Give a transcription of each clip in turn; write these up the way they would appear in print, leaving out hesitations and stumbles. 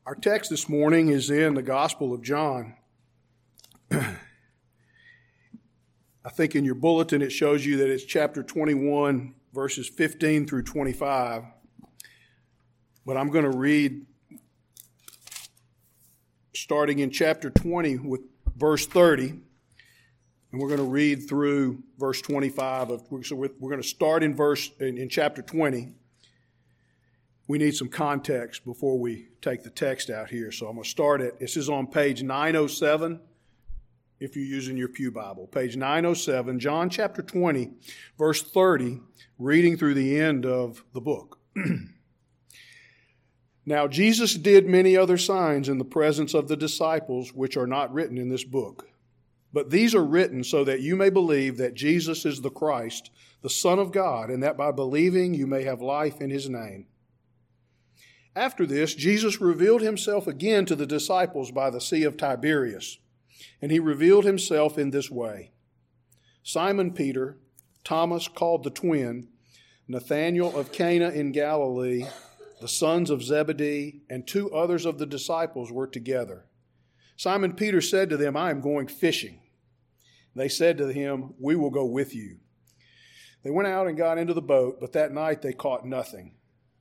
Our text this morning is in the Gospel of John. I think in your bulletin it shows you that it's chapter 21, verses 15 through 25. But I'm going to read starting in chapter 20 with verse 30. And we're going to read through verse 25. So we're going to start in chapter 20. We need some context before we take the text out here. So I'm going to start it. This is on page 907, if you're using your pew Bible. Page 907, John chapter 20, verse 30, reading through the end of the book. Now Jesus did many other signs in the presence of the disciples, which are not written in this book. But these are written so that you may believe that Jesus is the Christ, the Son of God, and that by believing you may have life in his name. After this, Jesus revealed himself again to the disciples by the Sea of Tiberias, and he revealed himself in this way. Simon Peter, Thomas called the twin, Nathanael of Cana in Galilee, the sons of Zebedee, and two others of the disciples were together. Simon Peter said to them, I am going fishing. They said to him, we will go with you. They went out and got into the boat, but that night they caught nothing.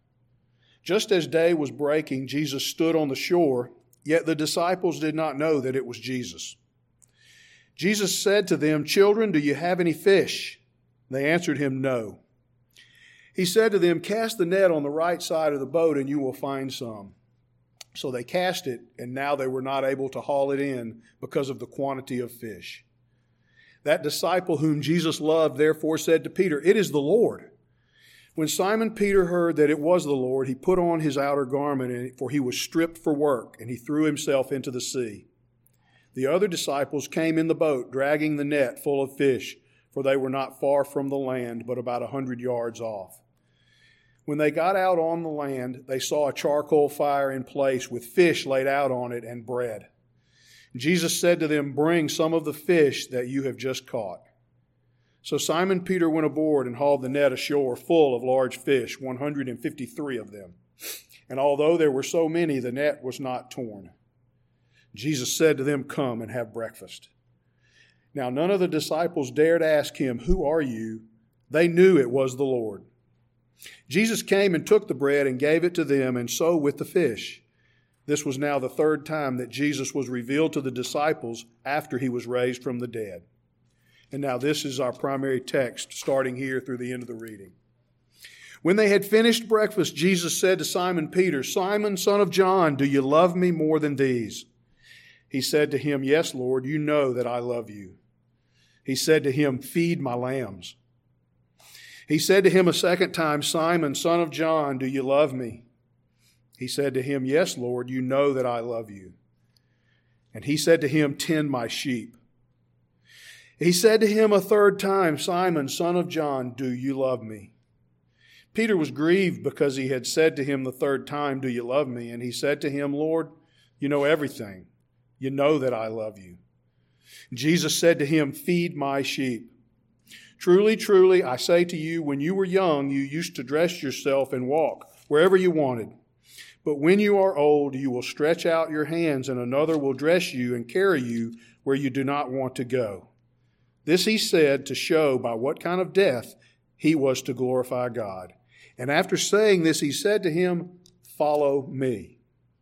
Just as day was breaking, Jesus stood on the shore, yet the disciples did not know that it was Jesus. Jesus said to them, Children, do you have any fish? They answered him, No. He said to them, Cast the net on the right side of the boat, and you will find some. So they cast it, and now they were not able to haul it in because of the quantity of fish. That disciple whom Jesus loved therefore said to Peter, It is the Lord. When Simon Peter heard that it was the Lord, he put on his outer garment, for he was stripped for work, and he threw himself into the sea. The other disciples came in the boat, dragging the net full of fish, for they were not far from the land, but about 100 yards off. When they got out on the land, they saw a charcoal fire in place with fish laid out on it and bread. Jesus said to them, Bring some of the fish that you have just caught. So Simon Peter went aboard and hauled the net ashore full of large fish, 153 of them. And although there were so many, the net was not torn. Jesus said to them, Come and have breakfast. Now none of the disciples dared ask him, Who are you? They knew it was the Lord. Jesus came and took the bread and gave it to them, and so with the fish. This was now the third time that Jesus was revealed to the disciples after he was raised from the dead. And now this is our primary text, starting here through the end of the reading. When they had finished breakfast, Jesus said to Simon Peter, Simon, son of John, do you love me more than these? He said to him, Yes, Lord, you know that I love you. He said to him, Feed my lambs. He said to him a second time, Simon, son of John, do you love me? He said to him, Yes, Lord, you know that I love you. And he said to him, Tend my sheep. He said to him a third time, Simon, son of John, do you love me? Peter was grieved because he had said to him the third time, Do you love me? And he said to him, Lord, you know everything. You know that I love you. Jesus said to him, Feed my sheep. Truly, truly, I say to you, when you were young, you used to dress yourself and walk wherever you wanted. But when you are old, you will stretch out your hands, and another will dress you and carry you where you do not want to go. This he said to show by what kind of death he was to glorify God. And after saying this, he said to him, Follow me.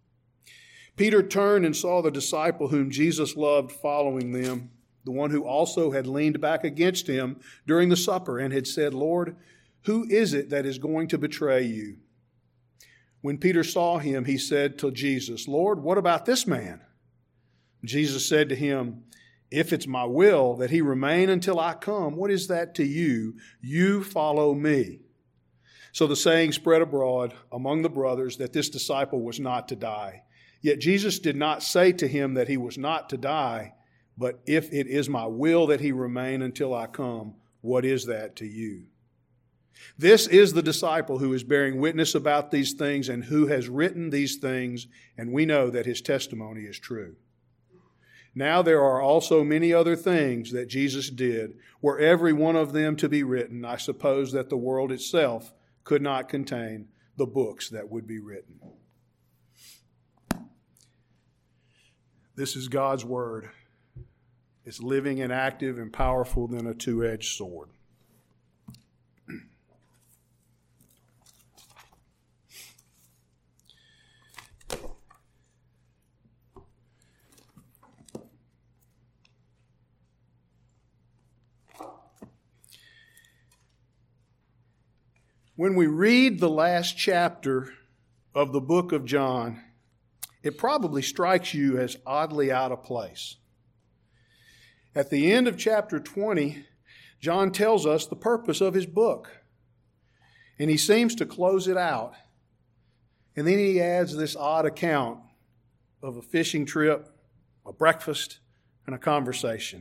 Peter turned and saw the disciple whom Jesus loved following them, the one who also had leaned back against him during the supper and had said, Lord, who is it that is going to betray you? When Peter saw him, he said to Jesus, Lord, what about this man? Jesus said to him, If it's my will that he remain until I come, what is that to you? You follow me. So the saying spread abroad among the brothers that this disciple was not to die. Yet Jesus did not say to him that he was not to die, but if it is my will that he remain until I come, what is that to you? This is the disciple who is bearing witness about these things and who has written these things, and we know that his testimony is true. Now there are also many other things that Jesus did. Were every one of them to be written, I suppose that the world itself could not contain the books that would be written. This is God's Word. It's living and active and powerful than a two-edged sword. When we read the last chapter of the book of John, it probably strikes you as oddly out of place. At the end of chapter 20, John tells us the purpose of his book, and he seems to close it out. And then he adds this odd account of a fishing trip, a breakfast, and a conversation.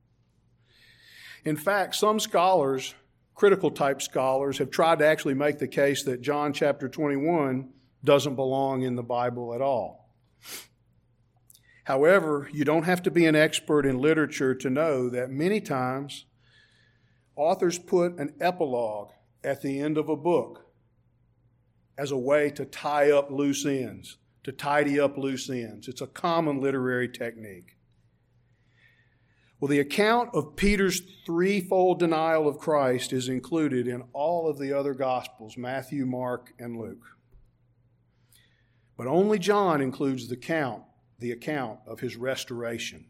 In fact, some scholars, critical type scholars, have tried to actually make the case that John chapter 21 doesn't belong in the Bible at all. However, you don't have to be an expert in literature to know that many times authors put an epilogue at the end of a book as a way to tie up loose ends, to tidy up loose ends. It's a common literary technique. Well, the account of Peter's threefold denial of Christ is included in all of the other Gospels, Matthew, Mark, and Luke. But only John includes the account of his restoration.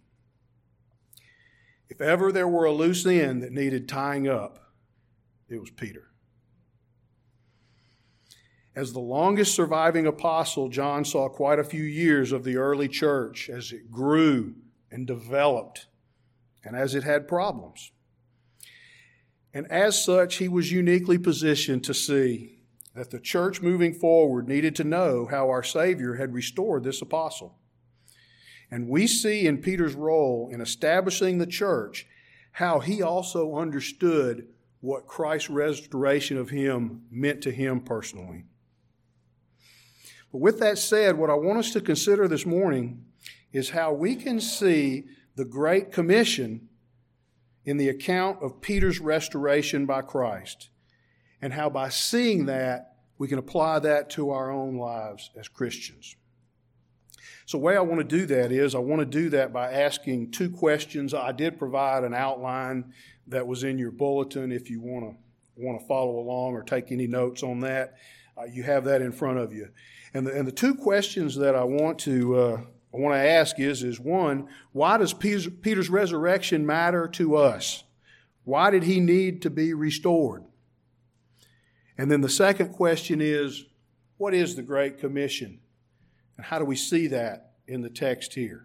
If ever there were a loose end that needed tying up, it was Peter. As the longest surviving apostle, John saw quite a few years of the early church as it grew and developed, and as it had problems. And as such, he was uniquely positioned to see that the church moving forward needed to know how our Savior had restored this apostle. And we see in Peter's role in establishing the church how he also understood what Christ's restoration of him meant to him personally. But with that said, what I want us to consider this morning is how we can see the Great Commission in the account of Peter's restoration by Christ, and how by seeing that, we can apply that to our own lives as Christians. So the way I want to do that is I want to do that by asking two questions. I did provide an outline that was in your bulletin if you want to follow along or take any notes on that. You have that in front of you. And the two questions that I want to ask is one, why does Peter's resurrection matter to us? Why did he need to be restored? And then the second question is, what is the Great Commission? And how do we see that in the text here?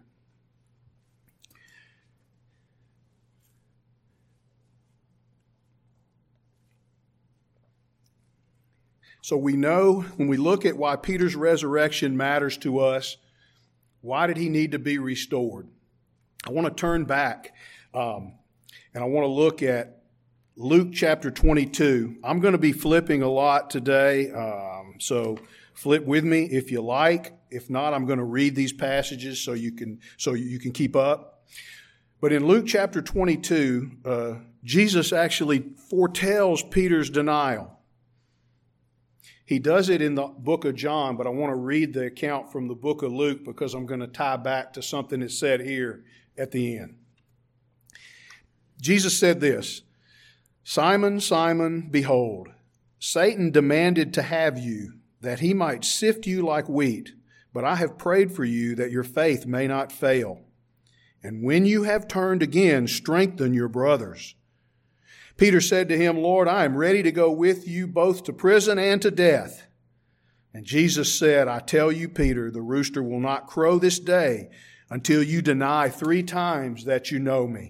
So we know when we look at why Peter's resurrection matters to us, why did he need to be restored? I want to turn back and I want to look at Luke chapter 22. I'm going to be flipping a lot today, so flip with me if you like. If not, I'm going to read these passages so you can keep up. But in Luke chapter 22, Jesus actually foretells Peter's denial. He does it in the book of John, but I want to read the account from the book of Luke because I'm going to tie back to something that's said here at the end. Jesus said this, "Simon, Simon, behold, Satan demanded to have you, that he might sift you like wheat, but I have prayed for you that your faith may not fail. And when you have turned again, strengthen your brothers." Peter said to him, "Lord, I am ready to go with you both to prison and to death." And Jesus said, "I tell you, Peter, the rooster will not crow this day until you deny 3 times that you know me."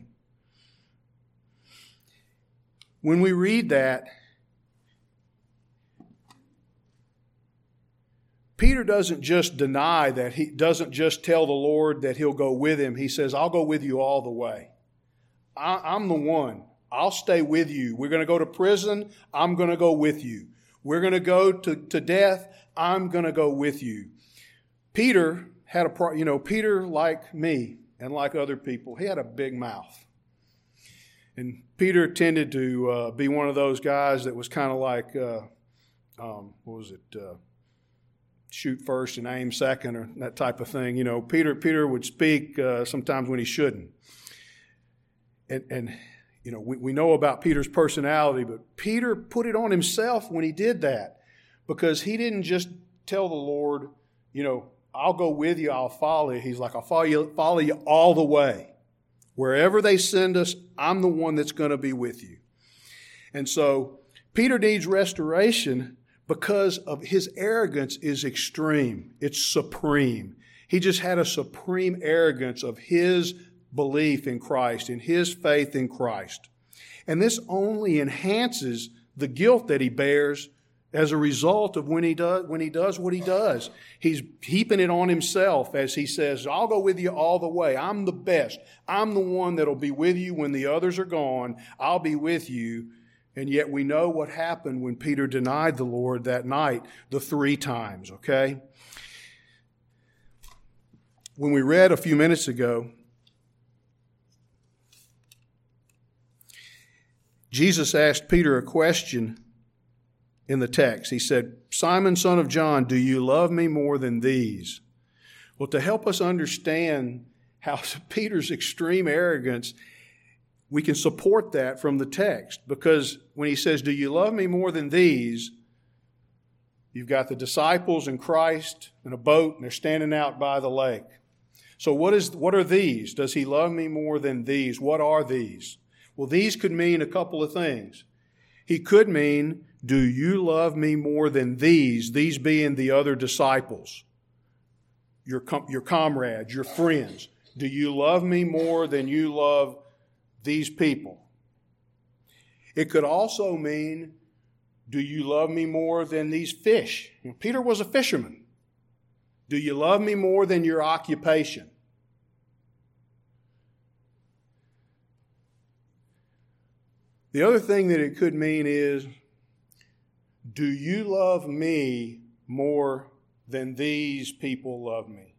When we read that, Peter doesn't just deny that, he doesn't just tell the Lord that he'll go with him. He says, "I'll go with you all the way. I'm the one. I'll stay with you. We're going to go to prison. I'm going to go with you. We're going to go to death. I'm going to go with you." Peter had Peter, like me and like other people, he had a big mouth. And Peter tended to be one of those guys that was kind of like, shoot first and aim second or that type of thing. You know, Peter would speak sometimes when he shouldn't. And you know, we know about Peter's personality, but Peter put it on himself when he did that, because he didn't just tell the Lord, you know, I'll go with you, I'll follow you. He's like, I'll follow you all the way. Wherever they send us, I'm the one that's going to be with you. And so Peter needs restoration because of his arrogance is extreme. It's supreme. He just had a supreme arrogance of his belief in Christ, in his faith in Christ. And this only enhances the guilt that he bears as a result of when he does what he does. He's heaping it on himself as he says, I'll go with you all the way. I'm the best. I'm the one that'll be with you when the others are gone. I'll be with you. And yet we know what happened when Peter denied the Lord that night, the 3 times, okay? When we read a few minutes ago, Jesus asked Peter a question in the text. He said, Simon, son of John, do you love me more than these? Well, to help us understand how Peter's extreme arrogance, we can support that from the text, because when he says, do you love me more than these? You've got the disciples and Christ in a boat, and they're standing out by the lake. So what are these? Does he love me more than these? What are these? Well, these could mean a couple of things. He could mean, do you love me more than these? These being the other disciples, your comrades, your friends. Do you love me more than you love these people? It could also mean, do you love me more than these fish? Peter was a fisherman. Do you love me more than your occupation? The other thing that it could mean is, do you love me more than these people love me?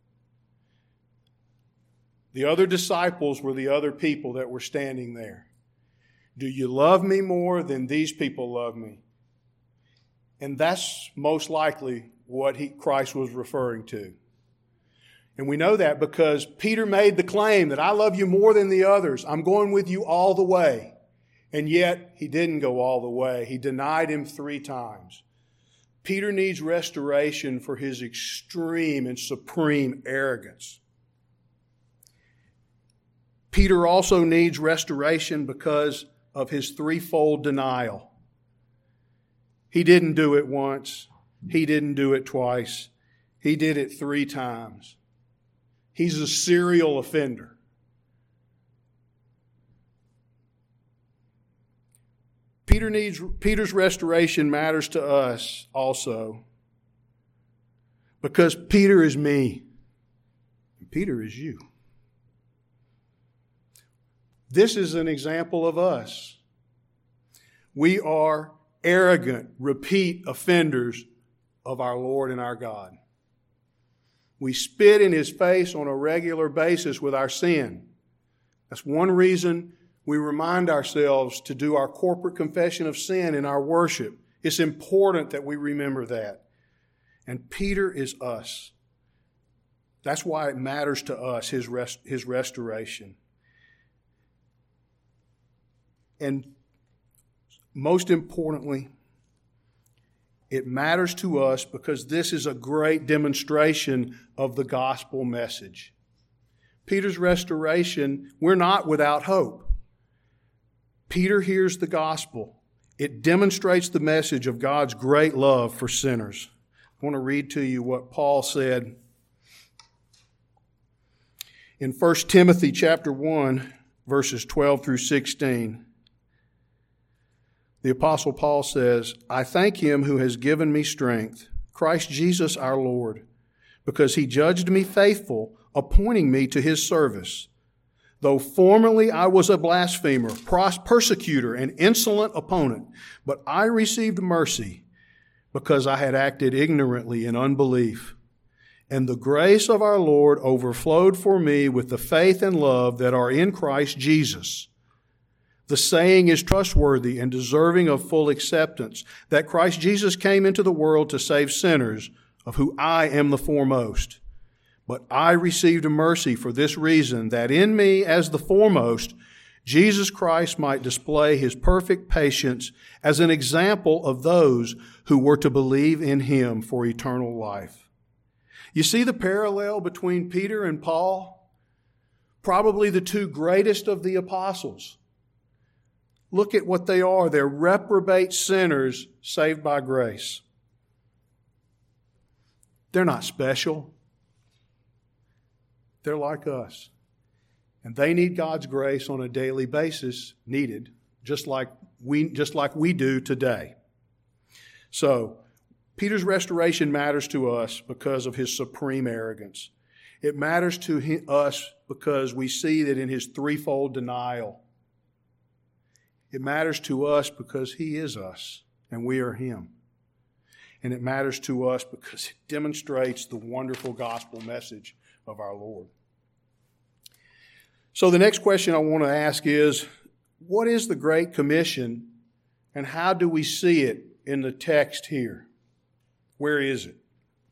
The other disciples were the other people that were standing there. Do you love me more than these people love me? And that's most likely what Christ was referring to. And we know that because Peter made the claim that I love you more than the others. I'm going with you all the way. And yet, he didn't go all the way. He denied him 3 times. Peter needs restoration for his extreme and supreme arrogance. Peter also needs restoration because of his threefold denial. He didn't do it once. He didn't do it twice. He did it 3 times. He's a serial offender. Peter's restoration matters to us also because Peter is me and Peter is you. This is an example of us. We are arrogant, repeat offenders of our Lord and our God. We spit in His face on a regular basis with our sin. That's one reason we remind ourselves to do our corporate confession of sin in our worship. It's important that we remember that. And Peter is us. That's why it matters to us, his restoration. And most importantly, it matters to us because this is a great demonstration of the gospel message. Peter's restoration, we're not without hope. Peter hears the gospel. It demonstrates the message of God's great love for sinners. I want to read to you what Paul said in 1 Timothy chapter 1, verses 12 through 16. The Apostle Paul says, I thank Him who has given me strength, Christ Jesus our Lord, because He judged me faithful, appointing me to His service. Though formerly I was a blasphemer, persecutor, and insolent opponent, but I received mercy because I had acted ignorantly in unbelief. And the grace of our Lord overflowed for me with the faith and love that are in Christ Jesus. The saying is trustworthy and deserving of full acceptance, that Christ Jesus came into the world to save sinners, of who I am the foremost. But I received a mercy for this reason, that in me as the foremost, Jesus Christ might display his perfect patience as an example of those who were to believe in him for eternal life. You see the parallel between Peter and Paul? Probably the two greatest of the apostles. Look at what they are. They're reprobate sinners saved by grace. They're not special. They're like us. And they need God's grace on a daily basis, needed, just like we do today. So, Peter's restoration matters to us because of his supreme arrogance. It matters to us because we see that in his threefold denial. It matters to us because he is us and we are him. And it matters to us because it demonstrates the wonderful gospel message of our Lord. So the next question I want to ask is, what is the Great Commission and how do we see it in the text here? Where is it?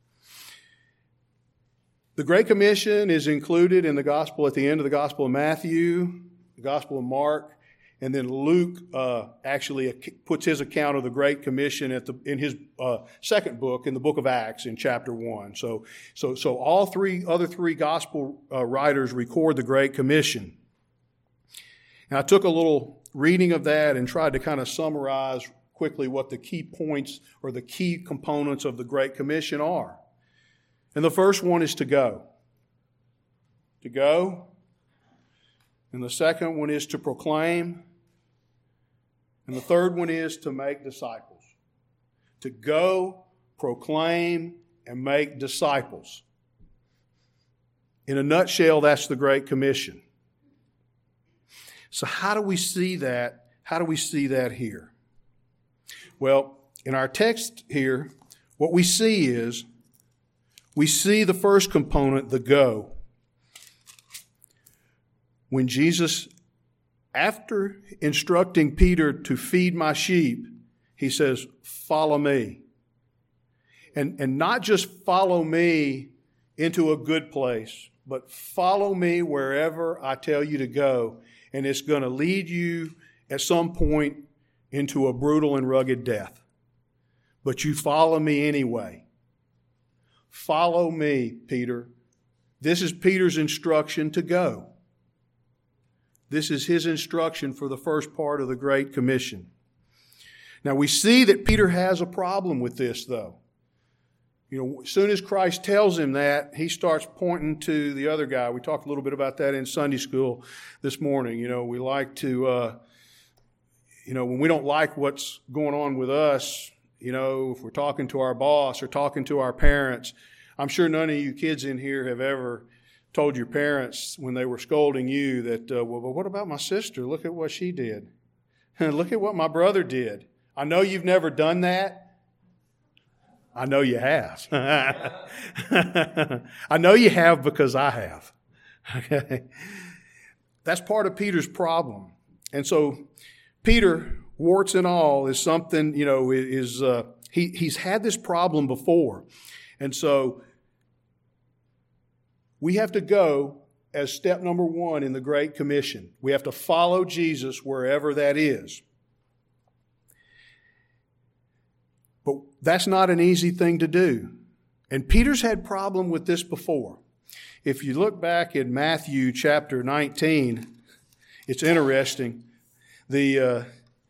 The Great Commission is included in the gospel at the end of the Gospel of Matthew, the Gospel of Mark, and then Luke actually puts his account of the Great Commission in his second book, in the book of Acts, in chapter 1. So all other three gospel writers record the Great Commission. And I took a little reading of that and tried to kind of summarize quickly what the key points or the key components of the Great Commission are. And the first one is to go. To go. And the second one is to proclaim. And the third one is to make disciples. To go, proclaim, and make disciples. In a nutshell, that's the Great Commission. So how do we see that? How do we see that here? Well, in our text here, what we see is, we see the first component, the go. When Jesus, after instructing Peter to feed my sheep, he says, follow me. And not just follow me into a good place, but follow me wherever I tell you to go. And it's going to lead you at some point into a brutal and rugged death. But you follow me anyway. Follow me, Peter. This is Peter's instruction to go. This is his instruction for the first part of the Great Commission. Now we see that Peter has a problem with this, though. As soon as Christ tells him that, he starts pointing to the other guy. We talked a little bit about that in Sunday school this morning. We like to, when we don't like what's going on with us, if we're talking to our boss or talking to our parents, I'm sure none of you kids in here have ever told your parents when they were scolding you that, well, but what about my sister? Look at what she did. Look at what my brother did. I know you've never done that. I know you have. I know you have because I have. Okay? That's part of Peter's problem. And so Peter, warts and all, is something, he's had this problem before. And so we have to go as step number one in the Great Commission. We have to follow Jesus wherever that is. But that's not an easy thing to do. And Peter's had problem with this before. If you look back in Matthew chapter 19, it's interesting. The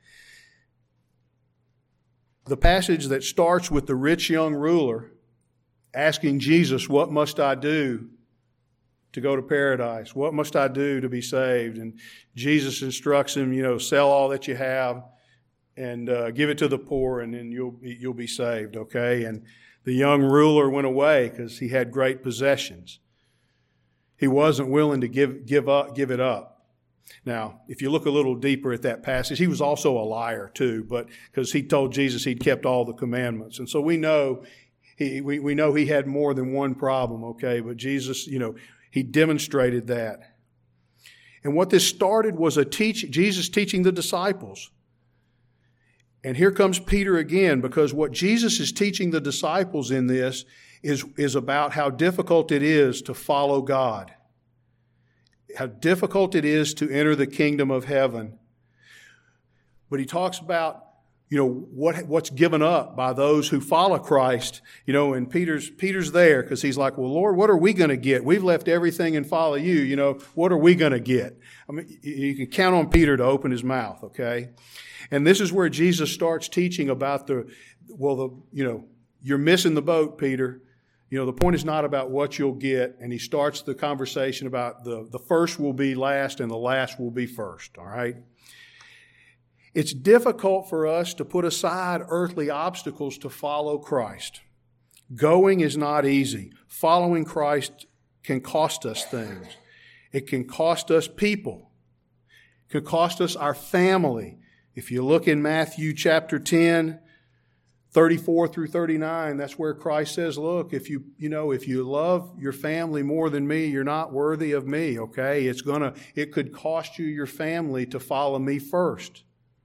passage that starts with the rich young ruler asking Jesus, what must I do to go to paradise? What must I do to be saved? And Jesus instructs him, sell all that you have and give it to the poor, and then you'll be saved, okay? And the young ruler went away because he had great possessions. He wasn't willing to give it up. Now, if you look a little deeper at that passage, he was also a liar too, but because he told Jesus he'd kept all the commandments, and so we know he had more than one problem, okay? But Jesus, he demonstrated that. And what this started was Jesus teaching the disciples. And here comes Peter again, because what Jesus is teaching the disciples in this is about how difficult it is to follow God, how difficult it is to enter the kingdom of heaven. But he talks about, what's given up by those who follow Christ. And Peter's there because he's like, well, Lord, what are we going to get? We've left everything and follow you. What are we going to get? I mean, you can count on Peter to open his mouth, okay? And this is where Jesus starts teaching about you're missing the boat, Peter. The point is not about what you'll get, and he starts the conversation about the first will be last and the last will be first, all right? It's difficult for us to put aside earthly obstacles to follow Christ. Going is not easy. Following Christ can cost us things. It can cost us people. It can cost us our family. If you look in Matthew chapter 10, 34 through 39, that's where Christ says, look, if you love your family more than me, you're not worthy of me, okay? It could cost you your family to follow me first.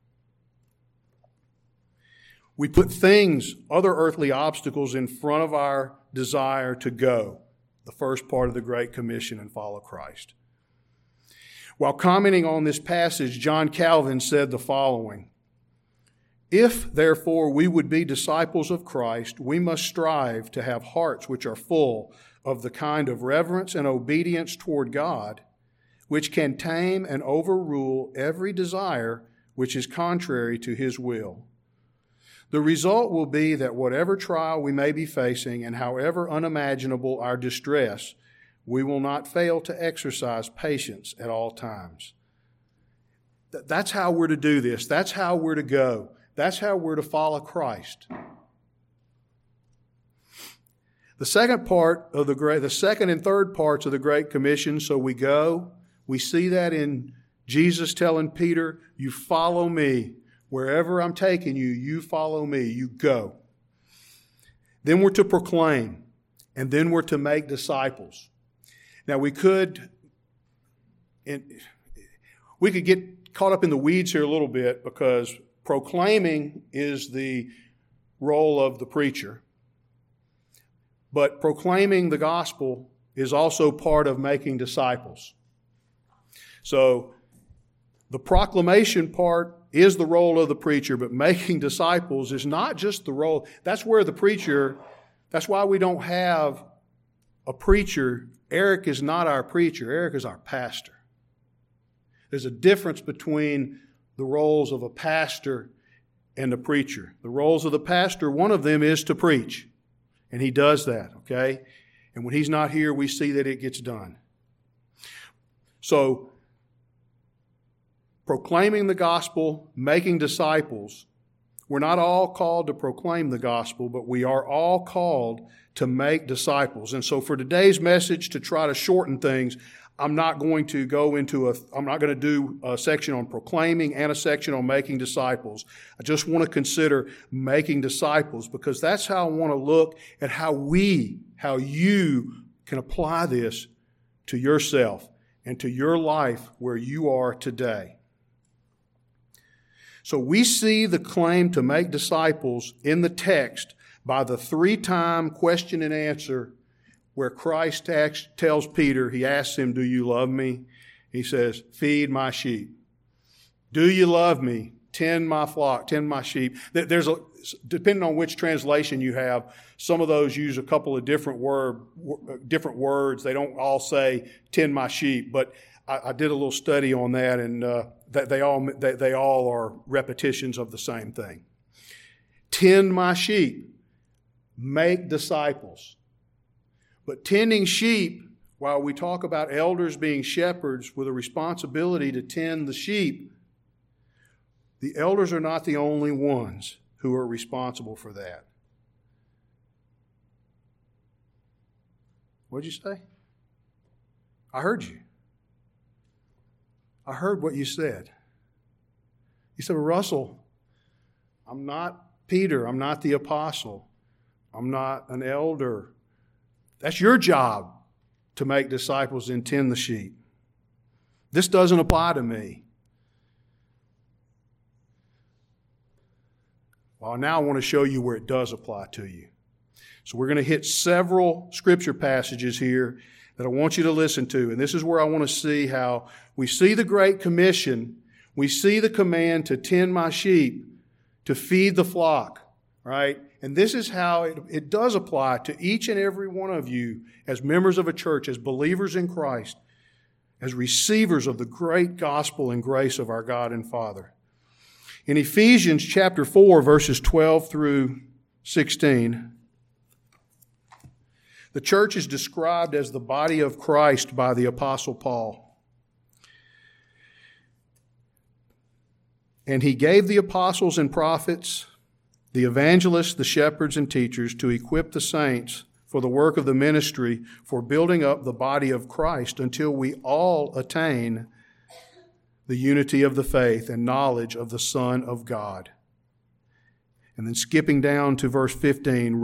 We put other earthly obstacles in front of our desire to go, the first part of the Great Commission, and follow Christ. While commenting on this passage, John Calvin said the following: "If, therefore, we would be disciples of Christ, we must strive to have hearts which are full of the kind of reverence and obedience toward God, which can tame and overrule every desire which is contrary to His will. The result will be that whatever trial we may be facing and however unimaginable our distress, we will not fail to exercise patience at all times." That's how we're to do this. That's how we're to go. That's how we're to follow Christ. The second and third parts of the Great Commission, so we go. We see that in Jesus telling Peter, you follow me. Wherever I'm taking you, you follow me. You go. Then we're to proclaim, and then we're to make disciples. Now we could get caught up in the weeds here a little bit, because proclaiming is the role of the preacher. But proclaiming the gospel is also part of making disciples. So the proclamation part is the role of the preacher, but making disciples is not just the role. That's why we don't have a preacher. Eric is not our preacher. Eric is our pastor. There's a difference between the roles of a pastor and a preacher. The roles of the pastor, one of them is to preach. And he does that, okay? And when he's not here, we see that it gets done. So, proclaiming the gospel, making disciples, we're not all called to proclaim the gospel, but we are all called to make disciples. And so for today's message, to try to shorten things, I'm not going to do a section on proclaiming and a section on making disciples. I just want to consider making disciples, because that's how I want to look at how you can apply this to yourself and to your life where you are today. So we see the claim to make disciples in the text by the 3-time question and answer, where Christ tells Peter, he asks him, do you love me? He says, feed my sheep. Do you love me? Tend my flock, tend my sheep. Depending on which translation you have, some of those use a couple of different words. They don't all say tend my sheep, but I did a little study on that, and they all are repetitions of the same thing. Tend my sheep. Make disciples. But tending sheep, while we talk about elders being shepherds with a responsibility to tend the sheep, the elders are not the only ones who are responsible for that. What did you say? I heard you. I heard what you said. You said, Russell, I'm not Peter. I'm not the apostle. I'm not an elder. That's your job, to make disciples and tend the sheep. This doesn't apply to me. Well, now I want to show you where it does apply to you. So we're going to hit several scripture passages here that I want you to listen to. And this is where I want to see how we see the Great Commission. We see the command to tend my sheep, to feed the flock, right? And this is how it does apply to each and every one of you as members of a church, as believers in Christ, as receivers of the great gospel and grace of our God and Father. In Ephesians chapter 4, verses 12 through 16, the church is described as the body of Christ by the Apostle Paul. And he gave the apostles and prophets, the evangelists, the shepherds, and teachers to equip the saints for the work of the ministry, for building up the body of Christ until we all attain the unity of the faith and knowledge of the Son of God. And then skipping down to verse 15,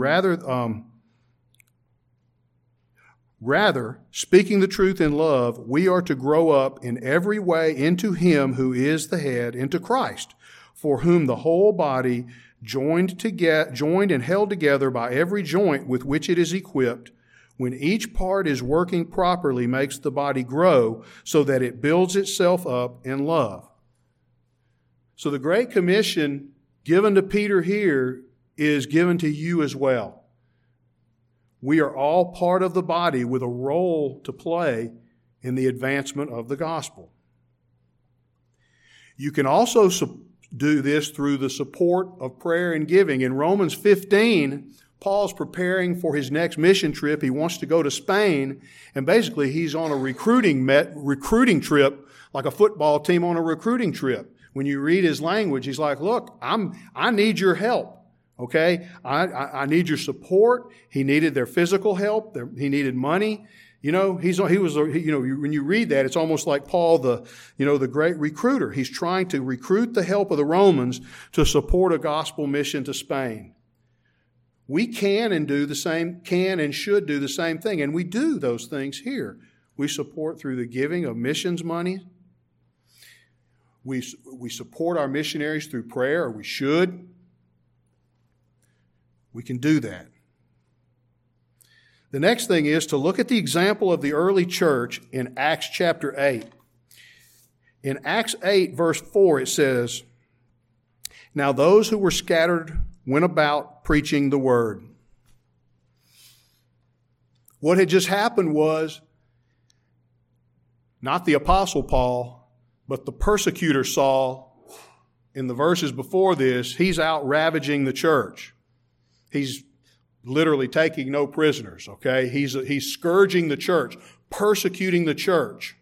Rather, speaking the truth in love, we are to grow up in every way into Him who is the head, into Christ, for whom the whole body, joined and held together by every joint with which it is equipped, when each part is working properly, makes the body grow so that it builds itself up in love. So the Great Commission given to Peter here is given to you as well. We are all part of the body with a role to play in the advancement of the gospel. You can also do this through the support of prayer and giving. In Romans 15, Paul's preparing for his next mission trip. He wants to go to Spain, and basically he's on a recruiting trip, like a football team on a recruiting trip. When you read his language, he's like, look, I need your help. Okay, I need your support. He needed their physical help. He needed money. You know, when you read that, it's almost like Paul, the great recruiter. He's trying to recruit the help of the Romans to support a gospel mission to Spain. We can and should do the same thing, and we do those things here. We support through the giving of missions money. We support our missionaries through prayer, or we should. We can do that. The next thing is to look at the example of the early church in Acts chapter 8. In Acts 8, verse 4, it says, "Now those who were scattered went about preaching the word." What had just happened was not the Apostle Paul, but the persecutor Saul, in the verses before this, he's out ravaging the church. He's literally taking no prisoners, okay? He's scourging the church, persecuting the church.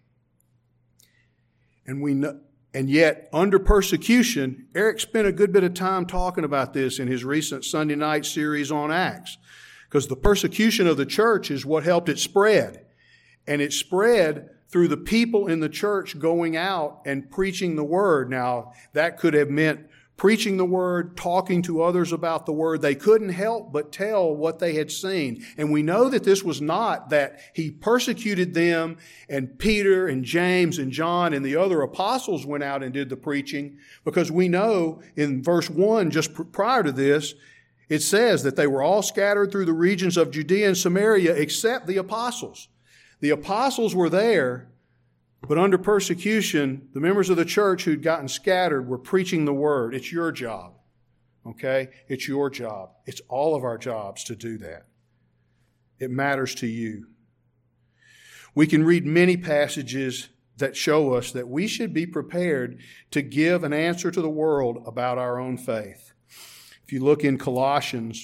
And yet, under persecution, Eric spent a good bit of time talking about this in his recent Sunday night series on Acts, because the persecution of the church is what helped it spread. And it spread through the people in the church going out and preaching the word. Now, that could have meant preaching the word, talking to others about the word. They couldn't help but tell what they had seen. And we know that this was not that he persecuted them and Peter and James and John and the other apostles went out and did the preaching, because we know in verse 1, just prior to this, it says that they were all scattered through the regions of Judea and Samaria except the apostles. The apostles were there, but under persecution, the members of the church who'd gotten scattered were preaching the word. It's your job, okay? It's your job. It's all of our jobs to do that. It matters to you. We can read many passages that show us that we should be prepared to give an answer to the world about our own faith. If you look in Colossians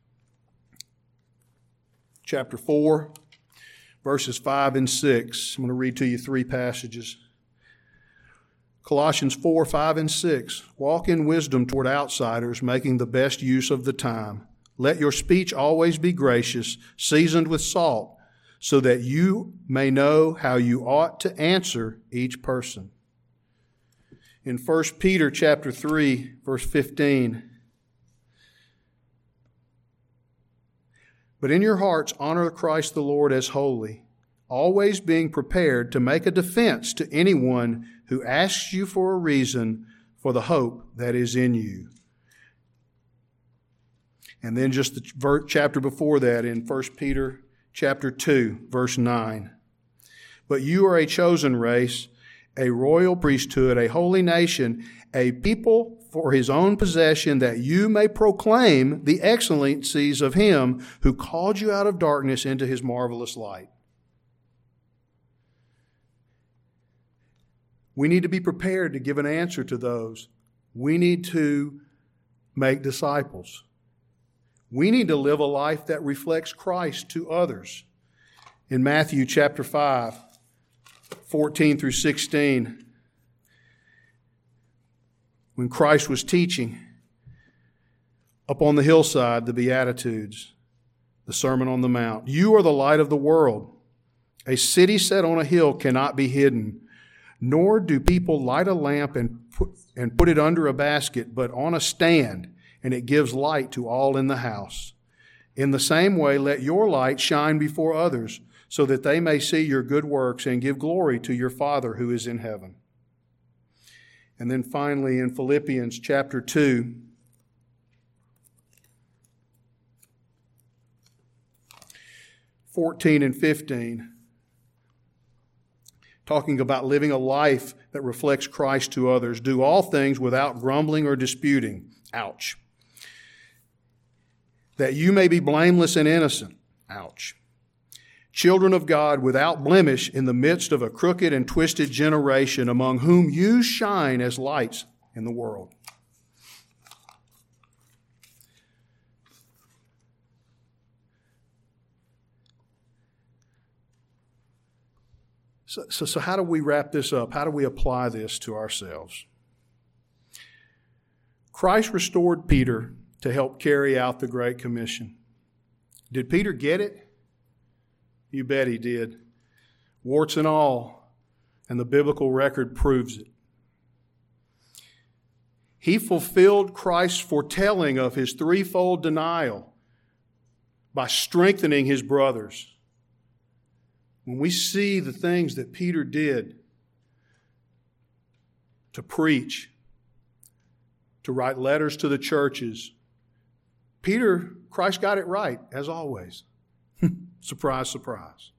chapter 4, verses 5 and 6. I'm going to read to you 3 passages. Colossians 4, 5 and 6. "Walk in wisdom toward outsiders, making the best use of the time. Let your speech always be gracious, seasoned with salt, so that you may know how you ought to answer each person." In 1 Peter chapter 3, verse 15. "But in your hearts honor Christ the Lord as holy, always being prepared to make a defense to anyone who asks you for a reason for the hope that is in you." And then just the chapter before that in 1 Peter chapter 2, verse 9. But you are a chosen race, a royal priesthood, a holy nation, a people for his own possession, that you may proclaim the excellencies of him who called you out of darkness into his marvelous light. We need to be prepared to give an answer to those. We need to make disciples. We need to live a life that reflects Christ to others. In Matthew chapter 5, 14 through 16, when Christ was teaching up on the hillside, the Beatitudes, the Sermon on the Mount, you are the light of the world. A city set on a hill cannot be hidden, nor do people light a lamp and put it under a basket, but on a stand, and it gives light to all in the house. In the same way, let your light shine before others, so that they may see your good works and give glory to your Father who is in heaven. And then finally in Philippians chapter 2, (14 and 15), talking about living a life that reflects Christ to others. Do all things without grumbling or disputing. Ouch. That you may be blameless and innocent. Ouch. Children of God without blemish in the midst of a crooked and twisted generation, among whom you shine as lights in the world. So how do we wrap this up? How do we apply this to ourselves? Christ restored Peter to help carry out the Great Commission. Did Peter get it? You bet he did. Warts and all, and the biblical record proves it. He fulfilled Christ's foretelling of his threefold denial by strengthening his brothers. When we see the things that Peter did to preach, to write letters to the churches, Christ got it right, as always. Surprise, surprise.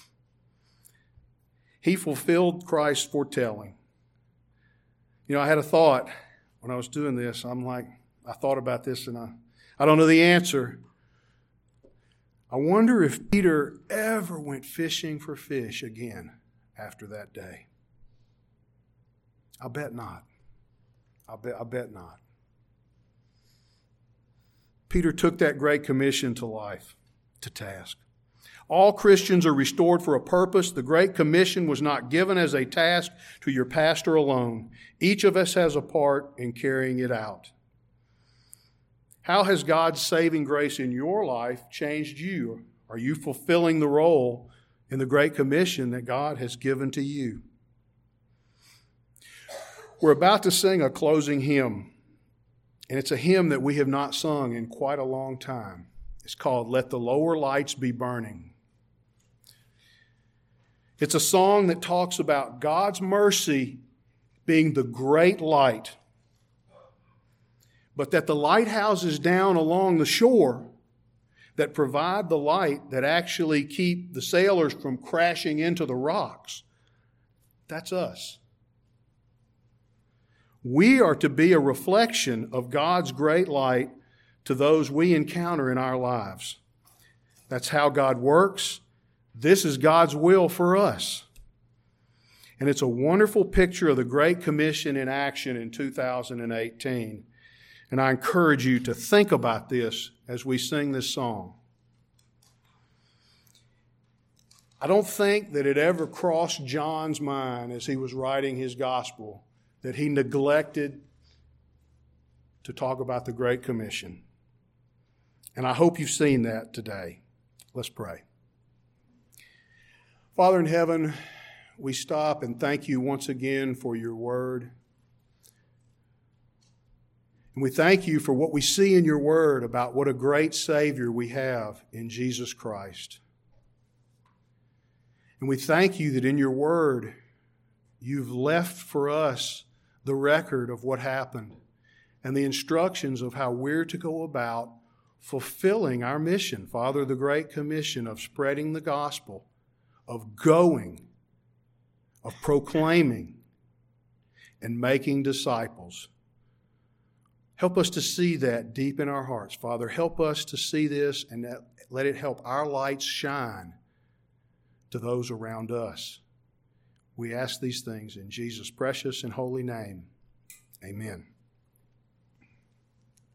He fulfilled Christ's foretelling. You know, I had a thought when I was doing this. I thought about this and I don't know the answer. I wonder if Peter ever went fishing for fish again after that day. I bet not. I bet not. Peter took that Great Commission to life, to task. All Christians are restored for a purpose. The Great Commission was not given as a task to your pastor alone. Each of us has a part in carrying it out. How has God's saving grace in your life changed you? Are you fulfilling the role in the Great Commission that God has given to you? We're about to sing a closing hymn, and it's a hymn that we have not sung in quite a long time. It's called "Let the Lower Lights Be Burning." It's a song that talks about God's mercy being the great light, but that the lighthouses down along the shore that provide the light that actually keep the sailors from crashing into the rocks, that's us. We are to be a reflection of God's great light to those we encounter in our lives. That's how God works. This is God's will for us. And it's a wonderful picture of the Great Commission in action in 2018. And I encourage you to think about this as we sing this song. I don't think that it ever crossed John's mind as he was writing his gospel that he neglected to talk about the Great Commission. And I hope you've seen that today. Let's pray. Father in heaven, we stop and thank you once again for your word. And we thank you for what we see in your word about what a great Savior we have in Jesus Christ. And we thank you that in your word, you've left for us the record of what happened and the instructions of how we're to go about fulfilling our mission, Father, the Great Commission of spreading the gospel, of going, of proclaiming, and making disciples. Help us to see that deep in our hearts, Father. Help us to see this and let it help our lights shine to those around us. We ask these things in Jesus' precious and holy name. Amen.